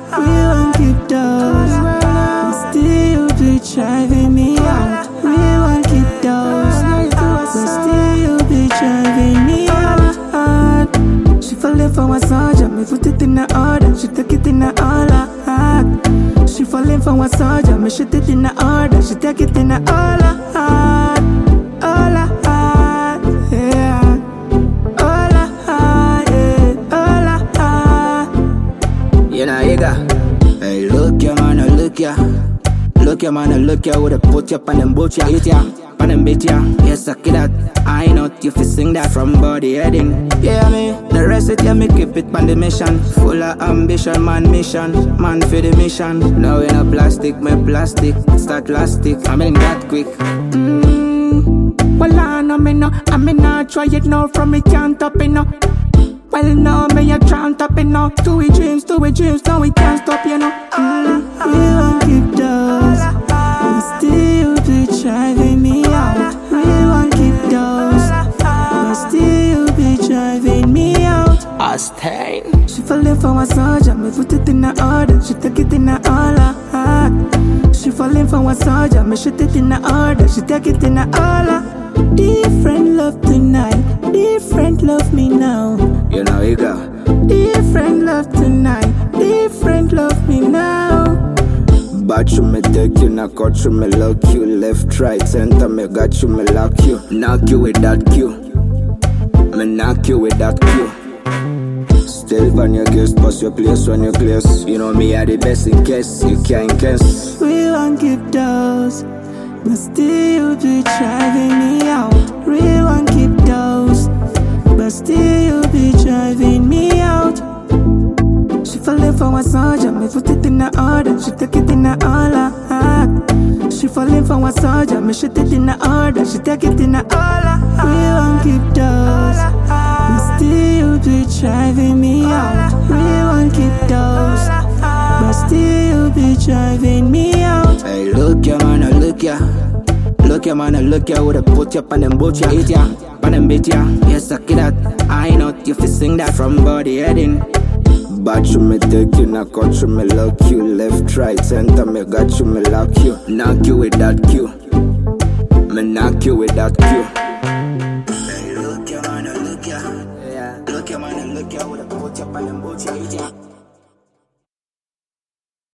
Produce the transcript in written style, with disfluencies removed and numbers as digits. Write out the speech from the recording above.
We won't keep those, but still be driving me out. We won't keep those, but still be driving me out. She falling for a soldier, me put it in the order. She take it in the all out. She falling for a soldier, me shoot it in the order. She take it in the all out, all out, yeah. All out, yeah, all out. You know, you got. Hey, look ya, man, look ya. Look ya, man, look ya. Woulda put ya on them boat ya, hit ya, on them beat ya. Yes, I kid that. I know you fi sing that from body heading. Yeah, me. The rest it, yeah, me keep it on the mission. Full of ambition, man, mission. Man for the mission. Now in a plastic, me plastic. Start plastic, I mean that quick. Well, I know me no, I mean not try it now. From me can't stop it now. Well, now me a try top it now. Do we dreams, now we can't stop, you know. We won't keep those, but still be driving me out. We won't keep those, but still be driving me out. Austin. She falling for a soldier, me put it in the order. She take it in the all out. She falling for a soldier, me shoot it in the order. She take it in the all out. Different love tonight, different love me now. You know, you go. Different love tonight, different love me now. But you me take you, knock out you, me lock you. Left, right, center, me got you, me lock you. Knock you with that cue. Me knock you with that cue. Still on your case, pass your place on your place. You know me are the best in case you can't guess. We won't keep those, but still be driving me out. We won't keep those, but still be driving me out. She falling for a soldier, me put it in the order. She take it in the all out. She falling for a soldier, me shoot it in the order. She take it in the all out. We won't keep those, but still be driving me out. We won't keep those, but still be driving me out. Hey, look ya, man, look ya. Look ya, man, look ya. Woulda put ya on them boat ya, hit ya, on them beat ya. Yes, I kid that. I know you fi sing that from body heading. But you me take you, knock out you, me lock you. Left, right, center, me got you, me lock you. Knock you with that cue. Me knock you with that cue.